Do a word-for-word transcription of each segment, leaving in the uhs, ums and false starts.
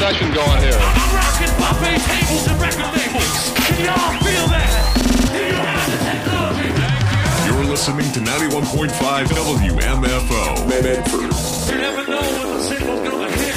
session going here. I'm rocking buffet tables and record labels. Can y'all feel that? You're listening to ninety-one point five W M F O. Medford. You never know when the single's gonna hit.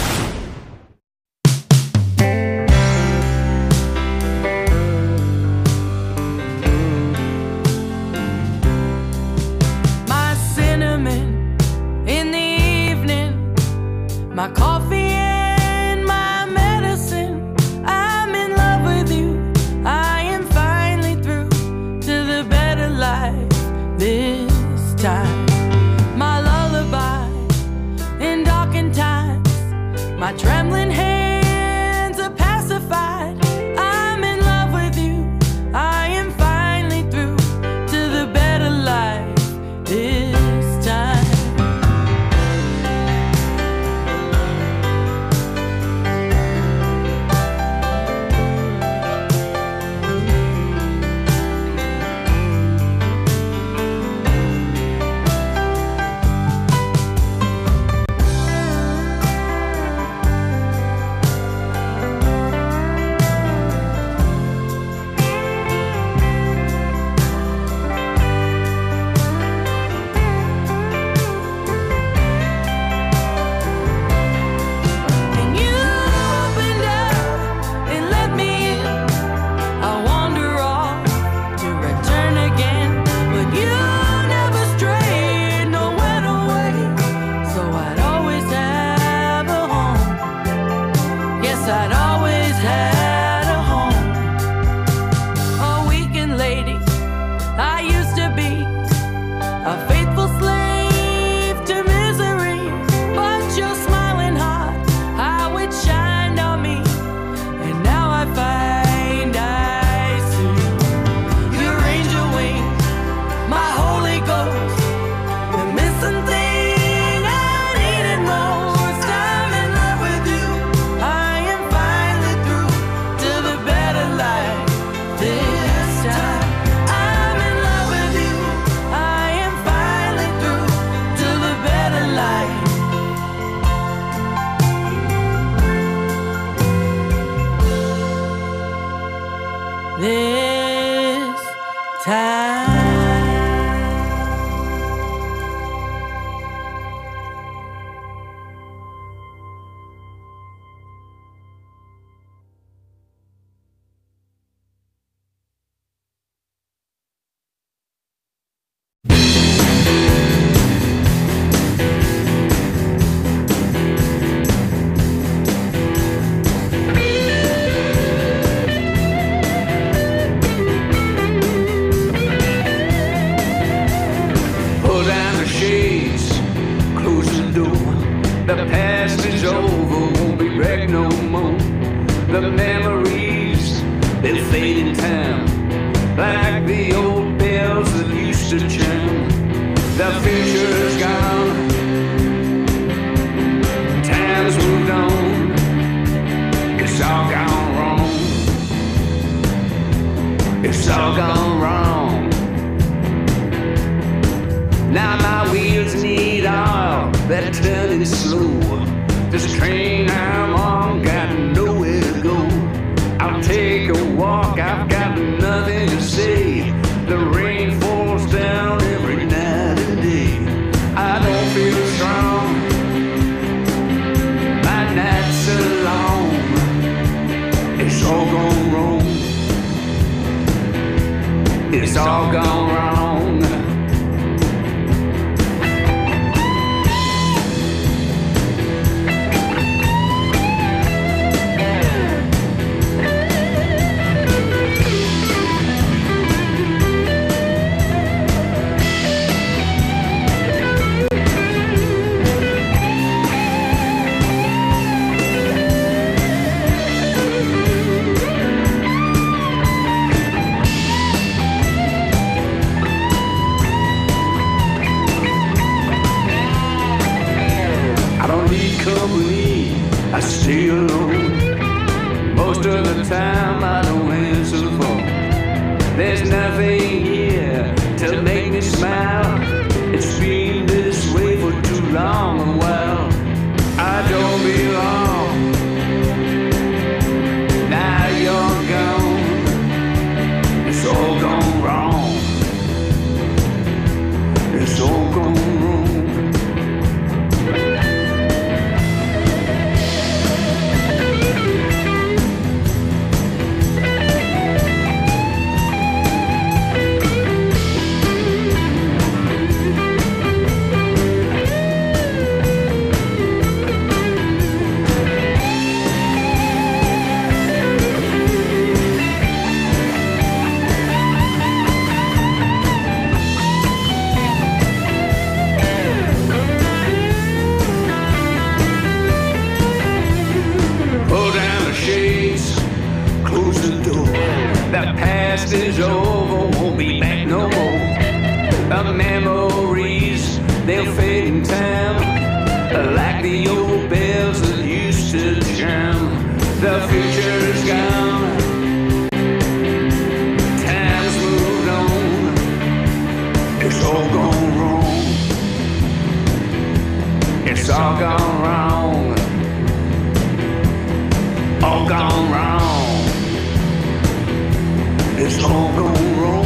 My cinnamon in the evening, my coffee and my medicine. I'm in love with you. I am finally through to the better life this time. My lullaby in darkened times, my trembling hands are pacified. I'm in love with you. I am finally through to the better life this time. And you opened up and let me in. I wander off to return again, but you never strayed, no went away. So I'd always have a home. Yes, I'd always had a home. A weekend lady, I used to be a faithful slave to misery, but your smiling heart, how it shined on me, and now I find I see your angel wings, my Holy Ghost, the missing thing I needed most. I'm in love with you. I am finally through to the better life this time. I'm in love with you. I am finally through to the better life. This time. Pull down the shades, close the door. The past is over, won't be back no more. The memories, they fade in time, like the old bells that used to chime. The future's gone, time's moved on. It's all gone wrong. It's all gone wrong. Now my wheels need oil, they're turning slow. This train I'm on got nowhere to go. I'll take a walk, I've got nothing to say. The rain falls down every night and day. I don't feel strong, my nights are long. It's all gone wrong. It's all gone wrong. Company, I stay alone. Most of the time I don't answer the phone. There's nothing here to make me smile. It's been this way for too long a while. I don't belong past is over, won't be back no more. The memories, they'll fade in time, like the old bells that used to chime. The future's gone, time's moved on, it's all gone wrong. It's all gone wrong, all gone wrong. It's all gone wrong.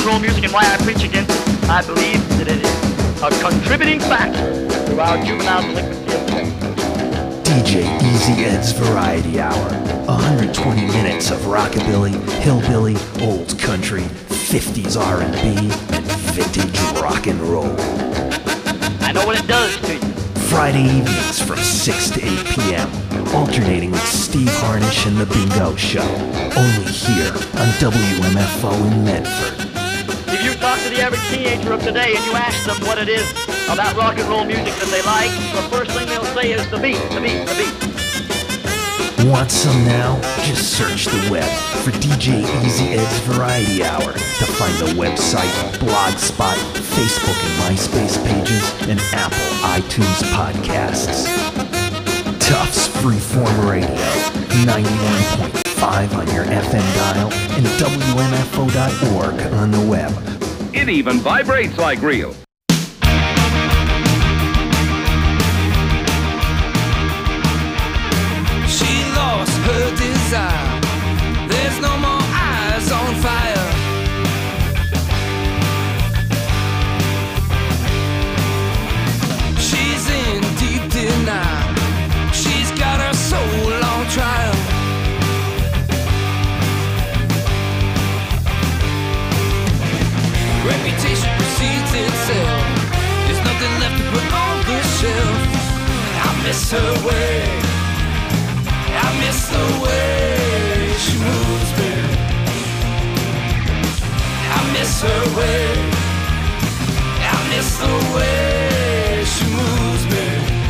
and roll music and why I preach against it, I believe that it is a contributing factor to our juvenile delinquency of sex. D J Easy Ed's Variety Hour. one hundred twenty minutes of rockabilly, hillbilly, old country, fifties R and B, and vintage rock and roll. I know what it does to you. Friday evenings from six to eight p.m. Alternating with Steve Harnish and The Bingo Show. Only here on W M F O in Medford. If you talk to the average teenager of today and you ask them what it is about rock and roll music that they like, the first thing they'll say is the beat, the beat, the beat. Want some now? Just search the web for D J Easy Ed's Variety Hour to find the website, Blogspot, Facebook and MySpace pages, and Apple iTunes podcasts. Tufts Freeform Radio, ninety-one point five on your F M dial, and W M F O dot org on the web. It even vibrates like real. She lost her desire. There's no more eyes on fire. She's in deep denial. She's got her soul on trial. Reputation precedes itself. There's nothing left to put on the shelf. I miss her way. I miss the way she moves me. I miss her way. I miss the way she moves me.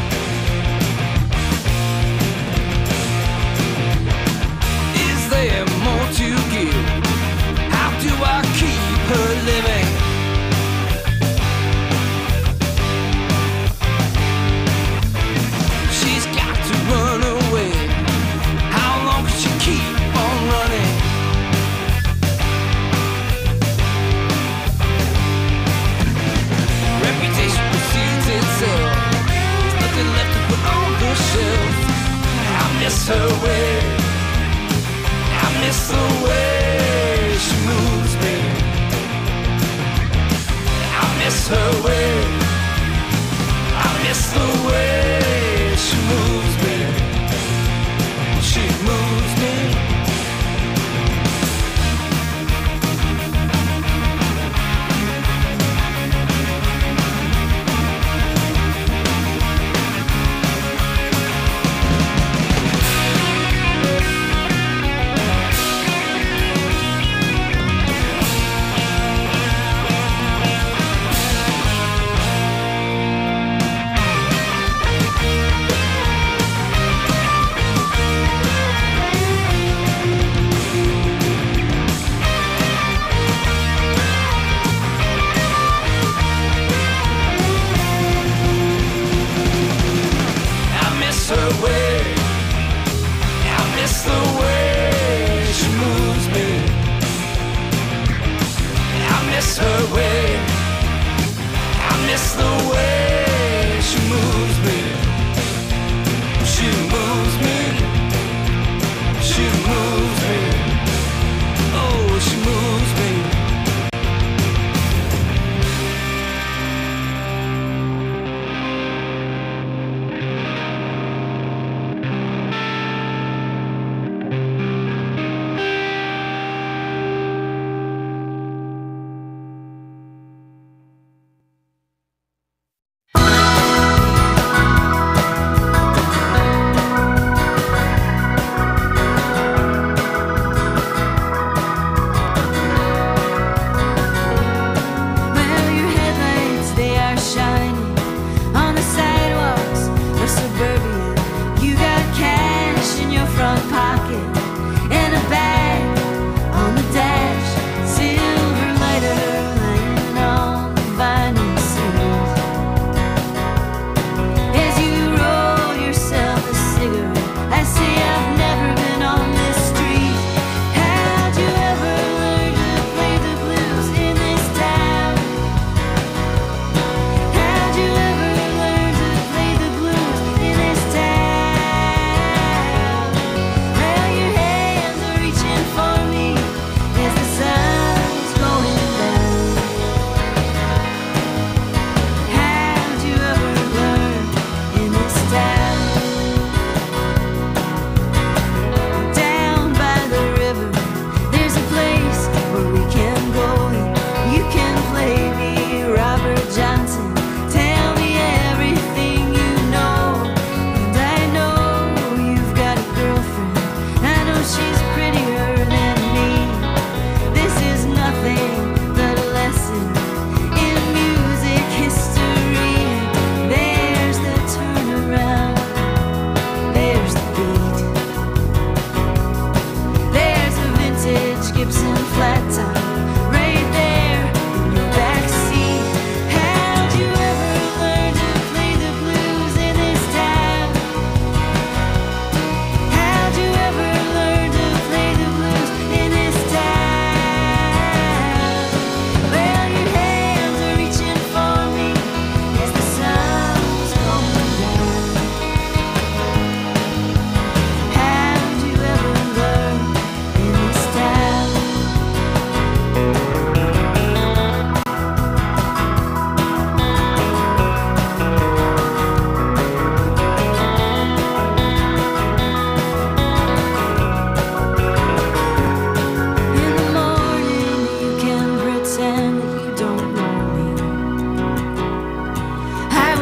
Is there more to give? How do I keep her living? She's got to run away. How long can she keep on running? Reputation precedes itself. There's nothing left to put on the shelf. I miss her way. I miss the way she moves me. I miss her way. I miss the way she moves me. She moves me.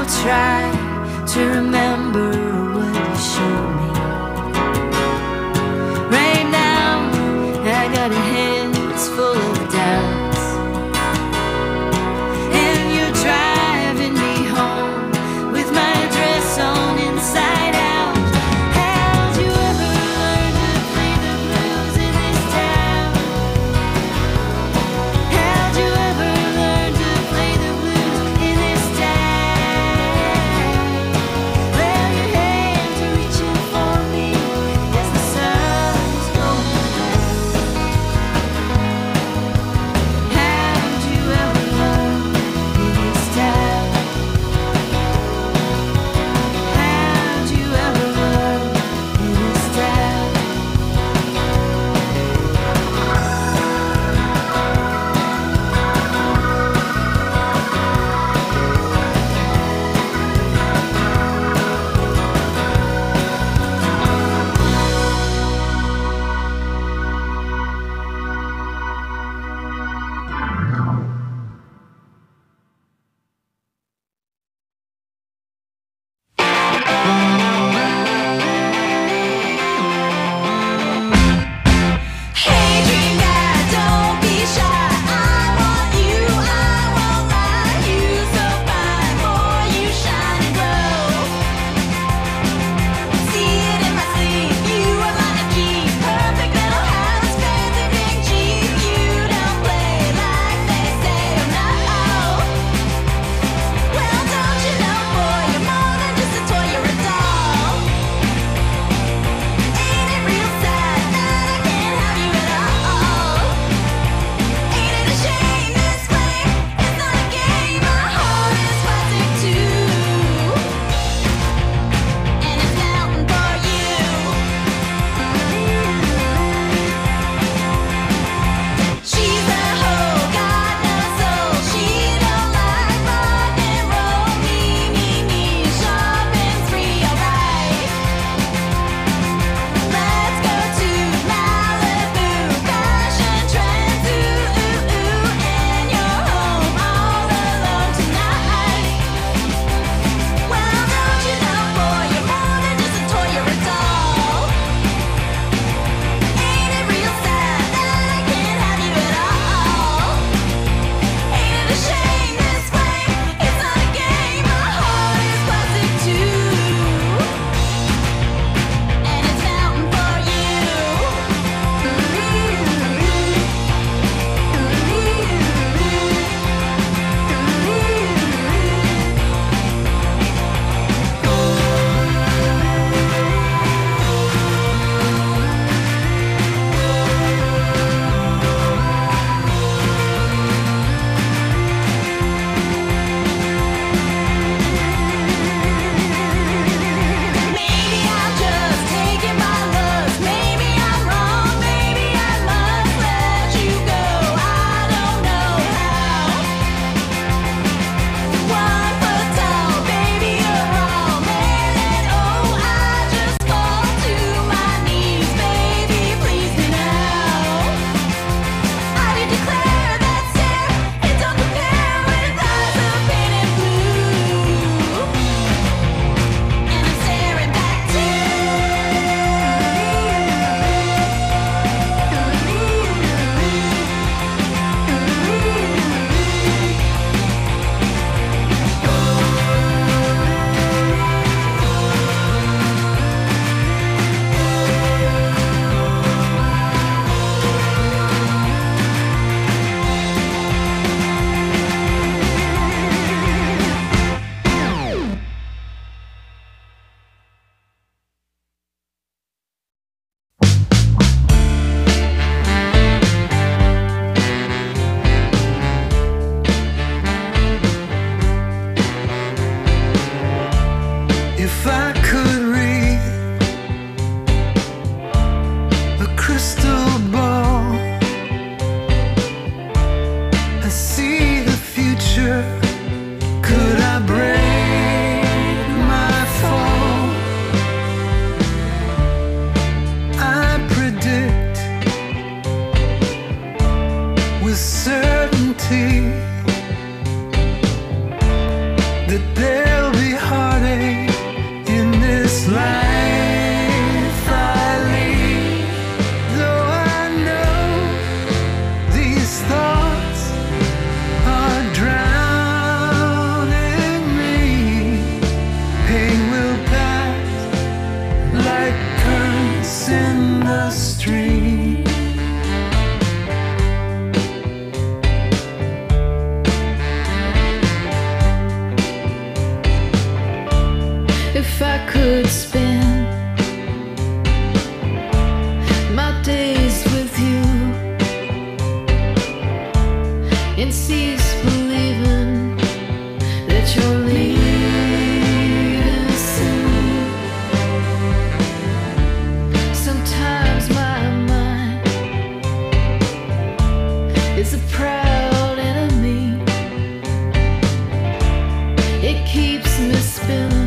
try to remember what you showed me. Right now, I got a head that's full of doubts, and you're driving me home with my dress on inside out. How'd you ever learn to play the blues in this town? How'd you ever learn to play the blues in this town? Well, you If I could spend my days with you and cease believing that you're leaving soon. Sometimes my mind is a proud enemy. It keeps me spinning.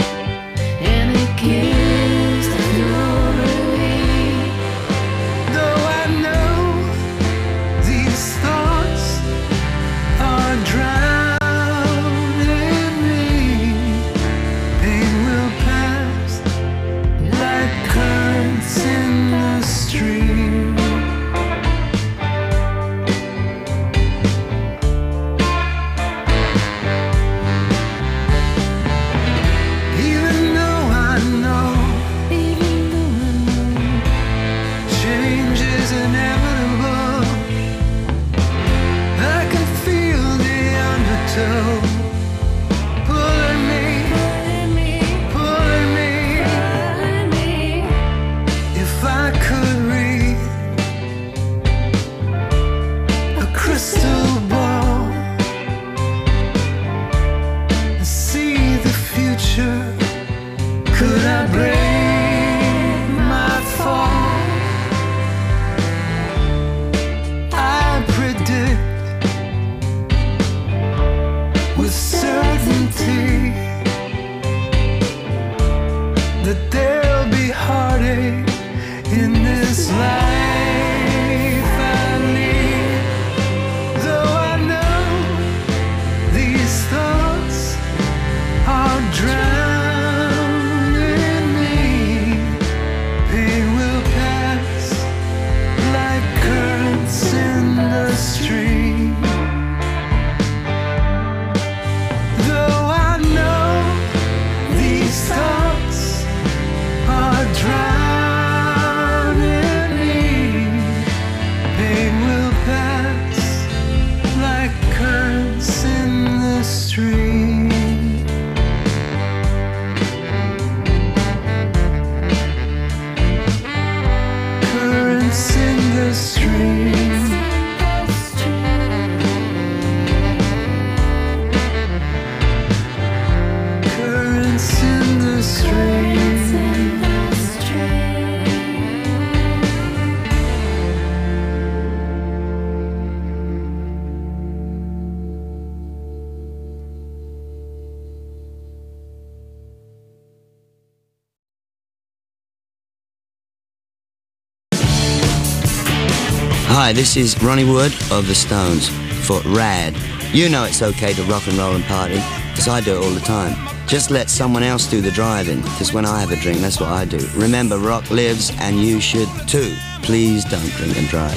Hi, this is Ronnie Wood of The Stones for Rad. You know it's okay to rock and roll and party, because I do it all the time. Just let someone else do the driving, because when I have a drink, that's what I do. Remember, rock lives, and you should too. Please don't drink and drive.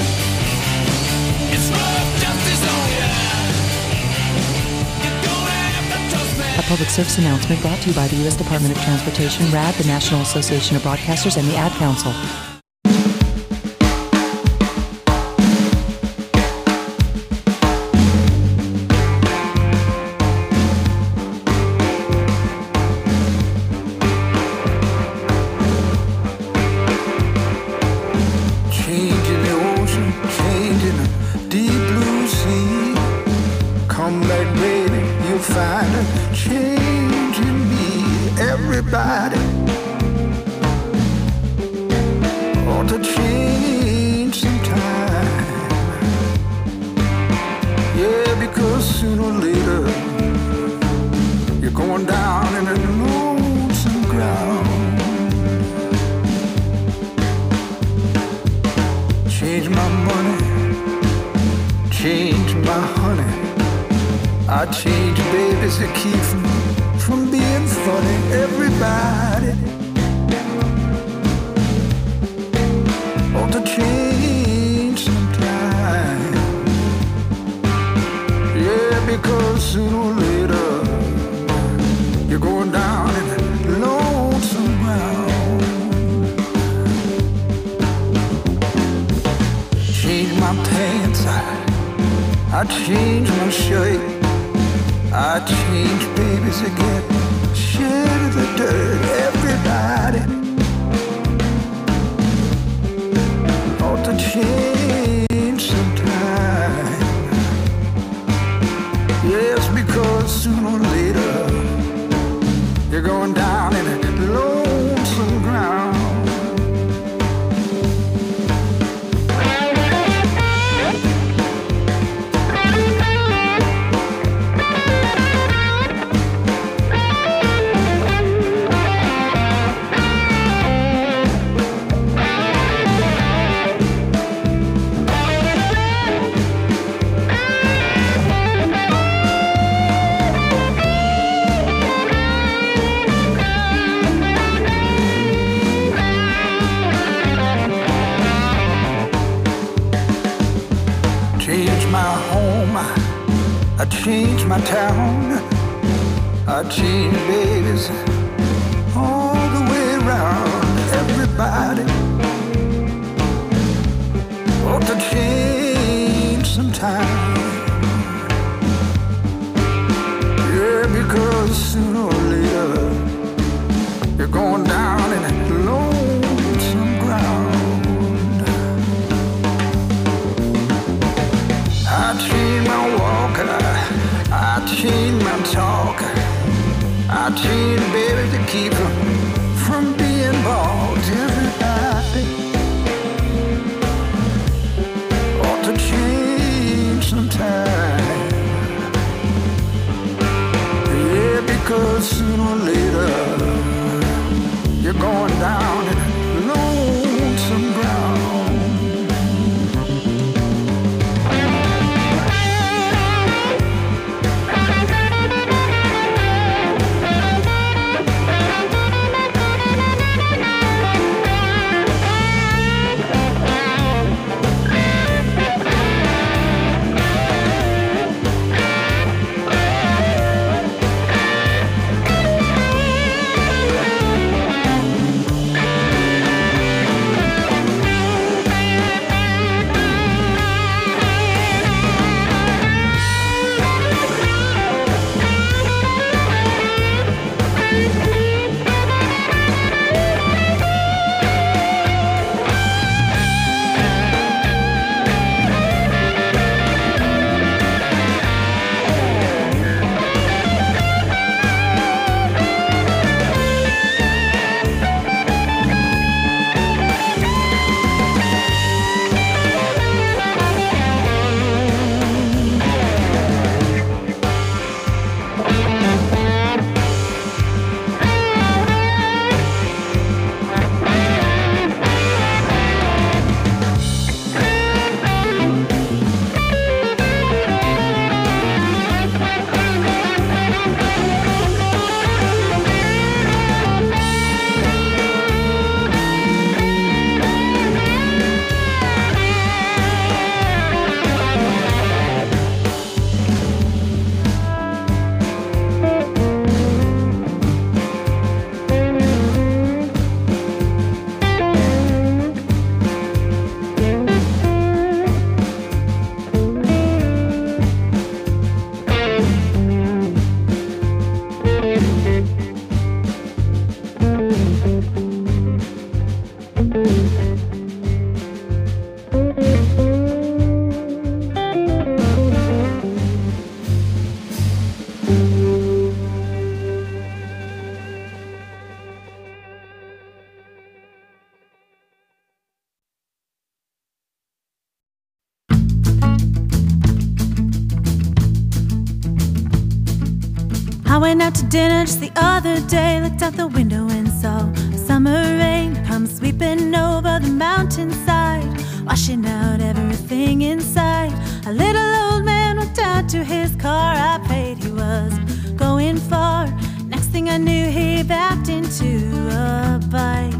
A public service announcement brought to you by the U S Department of Transportation, RAD, the National Association of Broadcasters, and the Ad Council. I changed my shape. I changed babies again. Shed You're going down in lonesome ground. I changed my town, I changed babies all the way around. Everybody ought to change sometime. Yeah, because sooner or later you're going down in lonesome ground. I changed my walk, I, I changed my talk, I changed baby to keep her from being bald. Everybody ought to change sometime. Yeah, because sooner or later you're going down in lonesome ground. I went out to dinner just the other day, looked out the window and saw a summer rain come sweeping over the mountainside, washing out everything inside. A little old man walked out to his car. I prayed he was going far. Next thing I knew, he backed into a bike,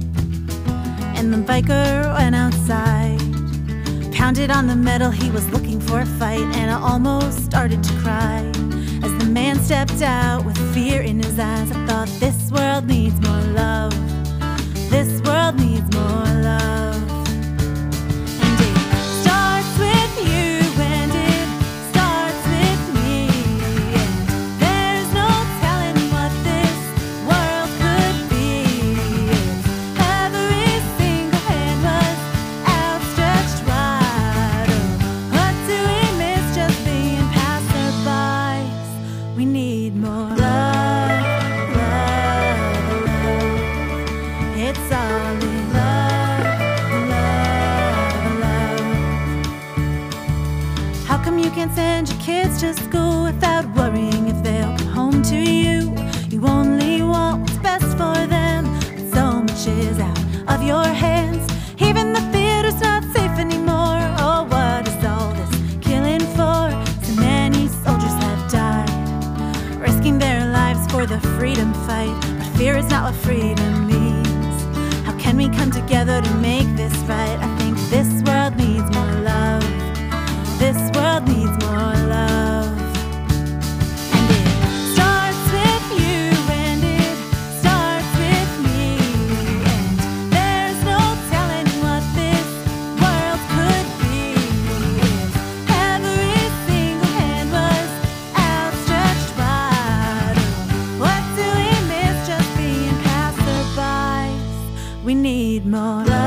and the biker went outside, pounded on the metal. He was looking for a fight, and I almost started to cry as the man stepped out with fear in his eyes. I thought, this world needs more love. This world needs more love. And it starts with you, and it starts with me. And there's no telling what this world could be if every single hand was outstretched wide. Oh, what do we miss just being passerbys? We need more love, love. the freedom fight, but fear is not what freedom means. How can we come together to make this right? I think this world needs more love. This world needs more love. And it starts with you, and it starts with me. And there's no telling what this world could be if every single hand was outstretched wide. What do we miss just being passerbys? We need more love.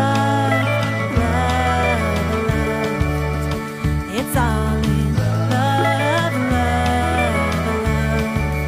It's all in love, love, love.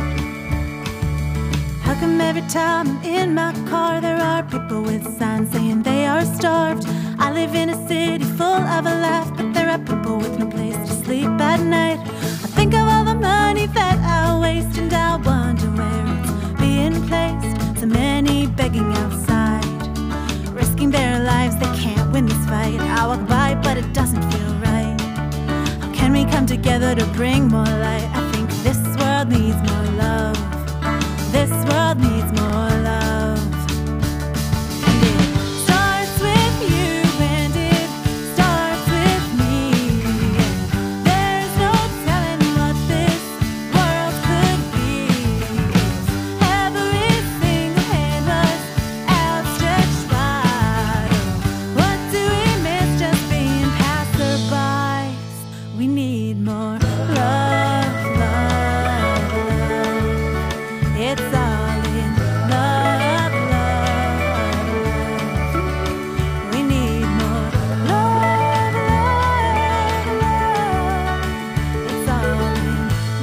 How come every time I'm in my car there are people with signs saying they are starved? I live in a city full of a laugh, but there are people with no place to sleep at night. I think of all the money that I waste, and I wonder where it's being placed. So many begging outside, risking their lives, they can't win this fight. I walk by, but it doesn't feel right. Can we come together to bring more light? I think this world needs more love. This world needs more love. And it starts with you, and it starts with me. And there's no telling what this world could be if every single hand was outstretched wide. What do we miss just being passerbys? We need more love, love, love. It's all in love, love, love. We need more love, love, love. It's all in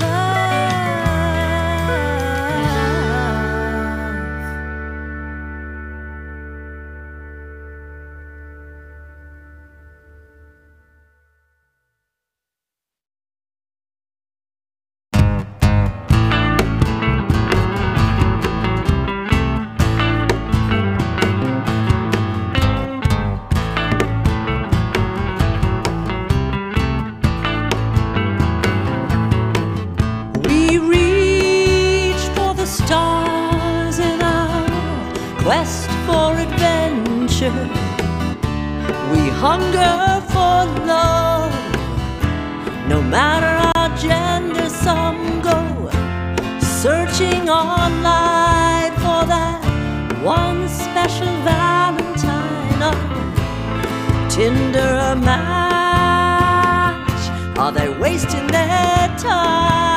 We reach for the stars in our quest for adventure. We hunger for love, no matter our gender. Some go searching online for that one special Valentine. A Tinder a match, are they wasting their time?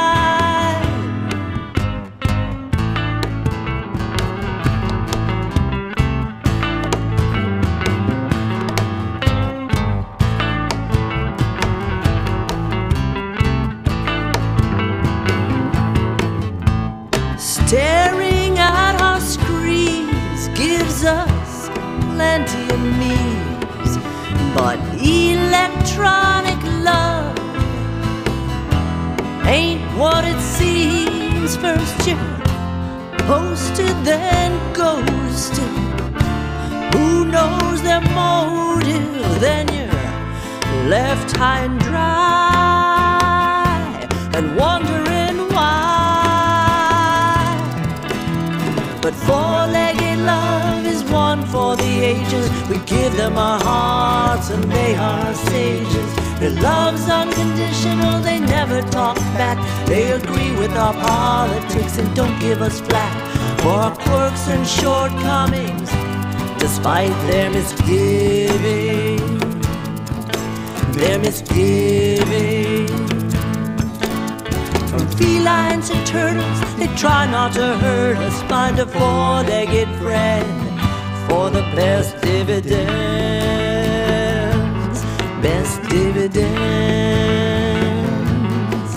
Staring at our screens gives us plenty of memes, but electronic love ain't what it seems. First you're posted, then ghosted. Who knows their motive? Then you're left high and dry and wondering why. But four-legged love is one for the ages. We give them our hearts and they are sages. Their love's unconditional, they never talk back. They agree with our politics and don't give us flack for our quirks and shortcomings, despite their misgiving, their misgiving. From felines to turtles, they try not to hurt us. Find a four-legged friend for the best dividends, best dividends.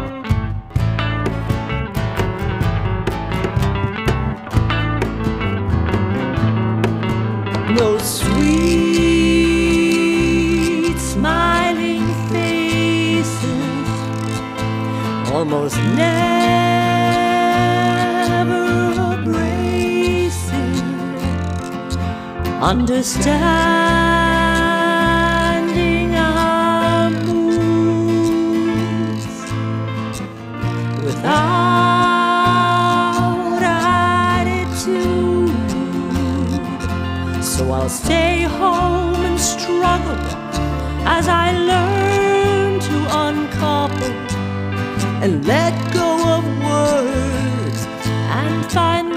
Those sweet smiling faces almost never abrasive, understanding our moods without stay home and struggle as I learn to uncouple and let go of words and find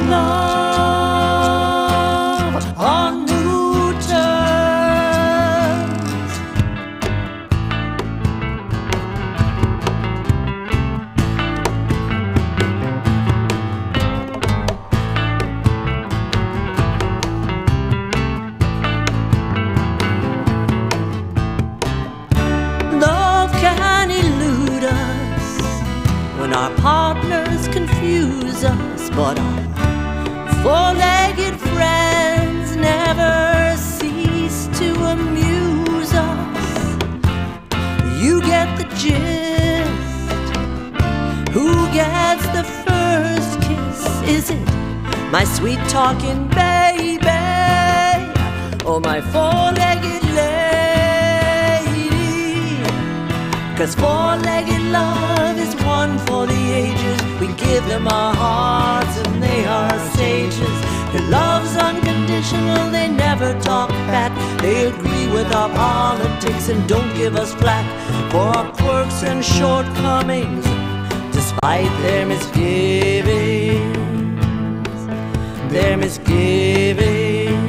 love on new terms. Love can elude us when our partners confuse us, but our four-legged friends never cease to amuse us. You get the gist. Who gets the first kiss? Is it my sweet talking baby or my four-legged lady? 'Cause four-legged love is one for the ages. We give them our hearts and they are sages. Their love's unconditional, they never talk back. They agree with our politics and don't give us flack for our quirks and shortcomings, despite their misgivings, their misgivings.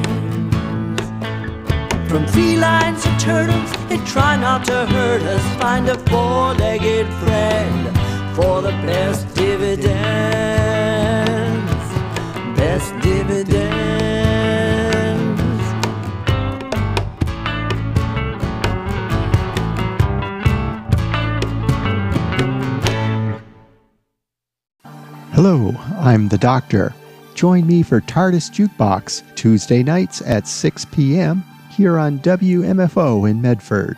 From felines to turtles, they try not to hurt us. Find a four-legged friend for the best dividends, best dividends. Hello, I'm the Doctor. Join me for TARDIS Jukebox Tuesday nights at six p.m. here on W M F O in Medford.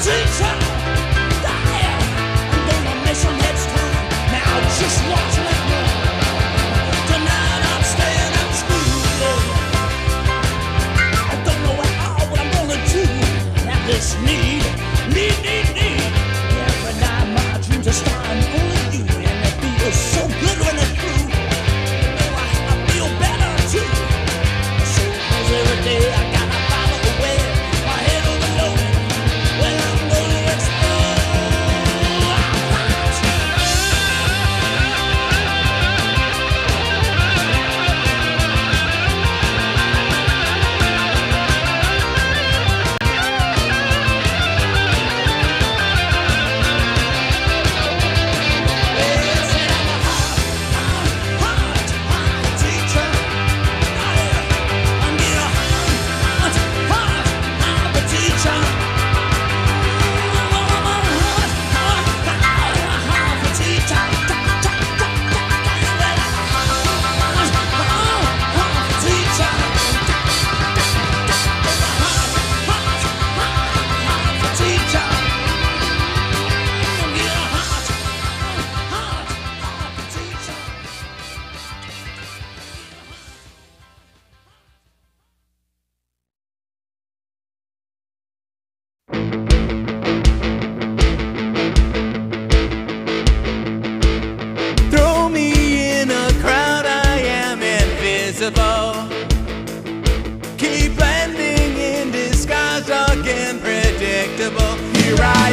Just watch me. predictable. Keep blending in disguise again, predictable. Here I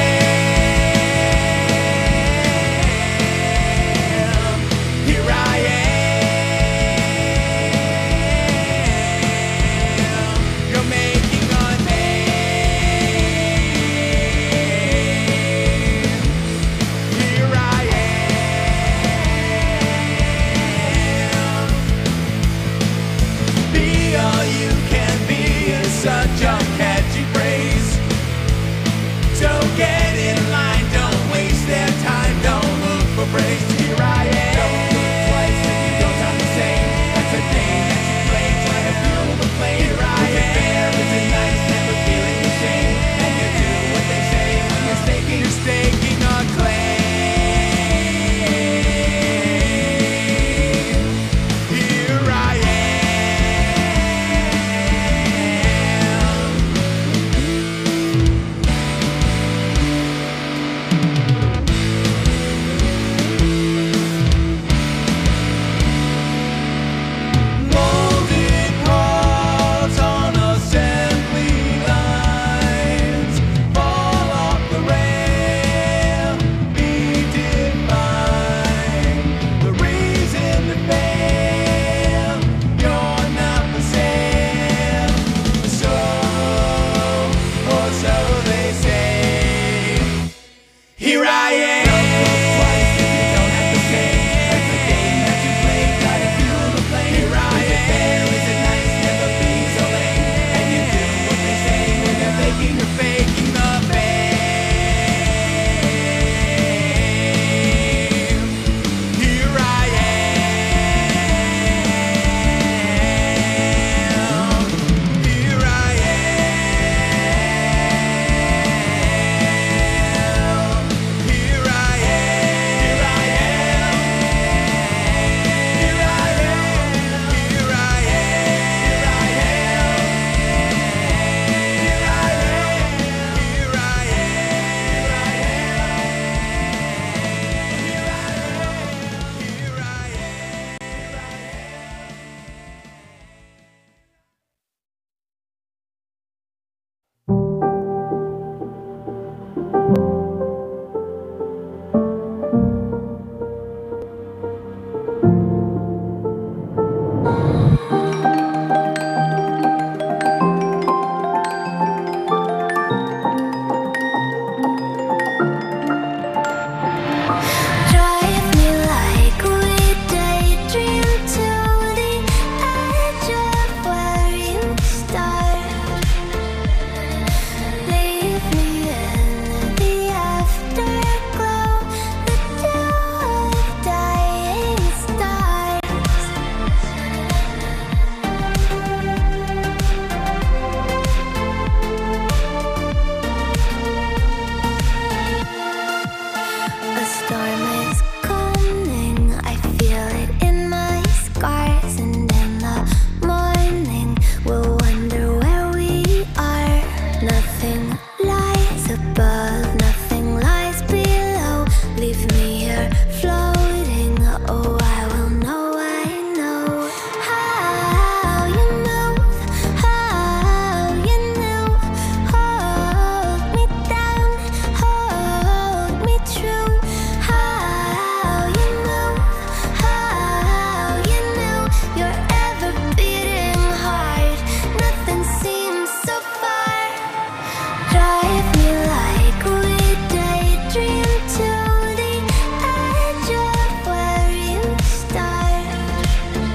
am. Here I am. You're making a name. Here I am. Be all you can be is such a catchy phrase. So get in line, don't waste their time, don't look for praise. Here I am. Don't look twice if you don't sound the same. That's a game that you play, try to feel the flame. Here I am. Fair, is it nice, never feeling the shame. And you do what they say when you're staking, you're staking a claim. Here I Molded parts on assembly lines fall off the rail, be defined. The reason to fail, you're not for sale. So, or so they say. Here I am. Here I am. Is it nice, never be so lame. And you do what they say when they're faking, you're faking the fame. Here I am. Here I am. Here I am. Here I am. Here I am. Here I Drive me like we daydream to the edge of where you start. Leave me in the afterglow, the dew of dying stars. A storm is coming, I feel it in my scars. And in the morning, we'll wonder where we are. Nothing lies above, nothing lies below. Leave me here floating, oh I will know, I know. How you move, how you knew. Hold me down, hold me true. How you move, how you knew. Your ever beating heart, nothing seems so far. Drive me like we daydream to the edge of where you start.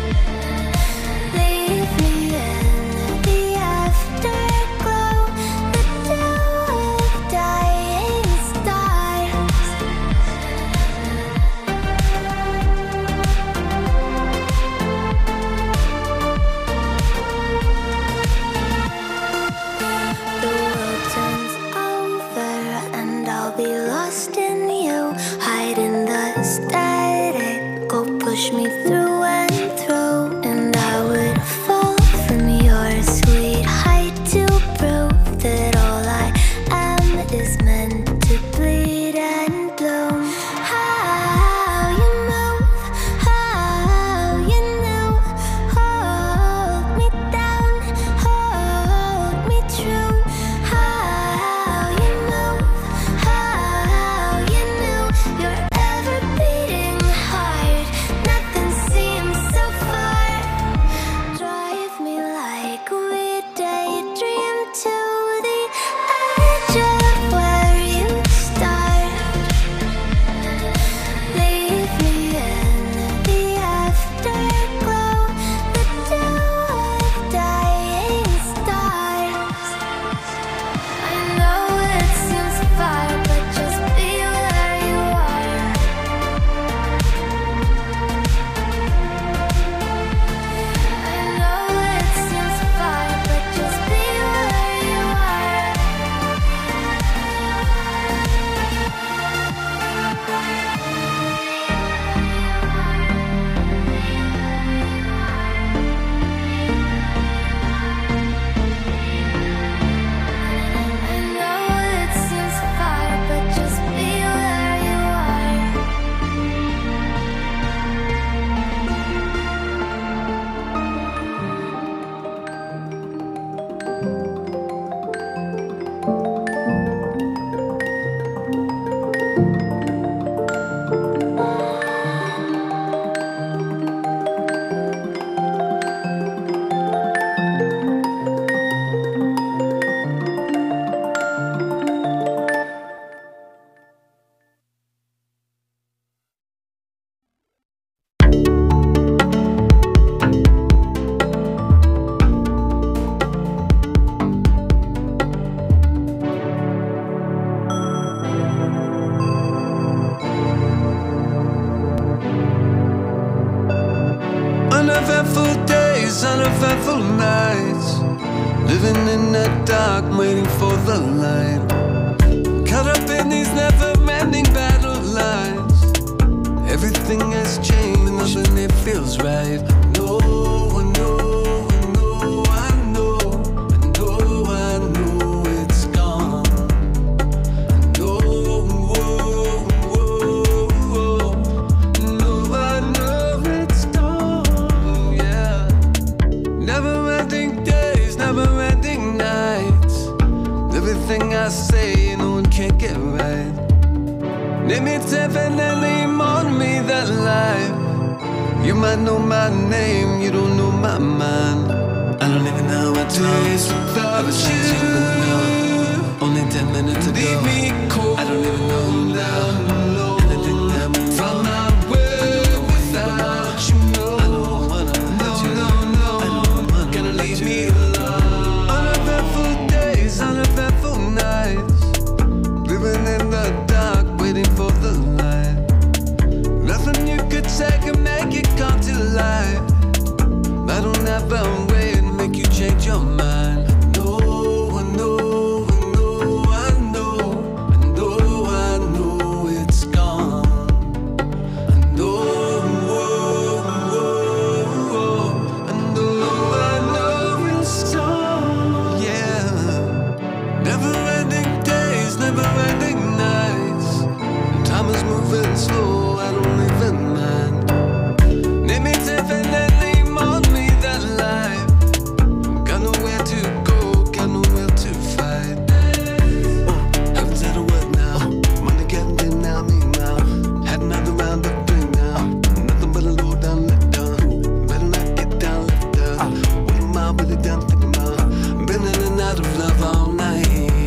Leave me in the afterglow, the dew of dying stars. The world turns over and I'll be lost in you. Hide in the static, go push me through and through. And I would fall from your sweet height to prove that all I am is meant to bleed and bloom. How you move, how you knew. uneventful days, uneventful nights, living in the dark, waiting for the light. Caught up in these never-ending battle lines. Everything has changed, nothing it feels right. No, I know, I know, I know, I know, I know it's gone. I know, whoa, whoa, whoa. No, I know it's gone, yeah. Never-ending days, never-ending nights. Everything I say, no one can get right. Name it definitely on me that life. You might know my name, you don't know my mind. I don't even know what days without you. Only ten minutes ago. Leave me cold. I don't even know who now. Anything that moves from my way without you. No, I don't wanna let you. No, no, no. Gonna leave me alone. Uneventful days, uneventful nights, living in the dark, waiting for the light. Nothing you could say can make it come to life. I don't have a way to make you change your mind. No, I know, I know, I know, I know, I know it's gone. I know, whoa, whoa, whoa. I know, I know it's gone. Yeah. Never-ending days, never-ending nights. Time is moving slow, I don't even mind. Name it definitely on me that life. Got nowhere to go, got nowhere to fight. Oh, haven't said a word now. Money getting in now, me now. Had another round of drink now. Nothing but a low down, let down. Better not get down, let down. What am I really down thinking about? Been in and out of love all night.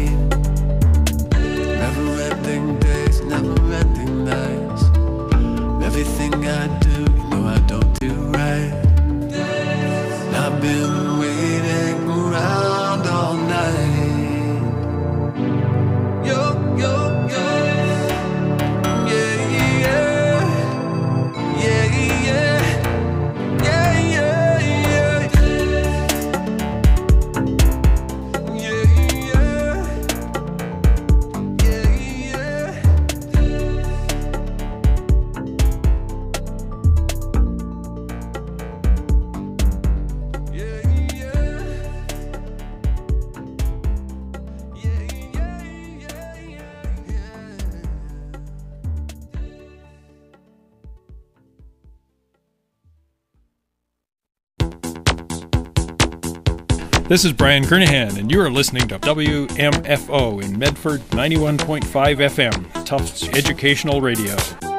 Never-ending days, never-ending nights. Everything I do, you know I don't do right. I've been waiting around all night. Yo, yo, yo. Yeah, yeah. Yeah, yeah. Yeah, yeah, yeah. Yeah, yeah. This is Brian Kernahan, and you are listening to W M F O in Medford, ninety-one point five F M, Tufts Educational Radio.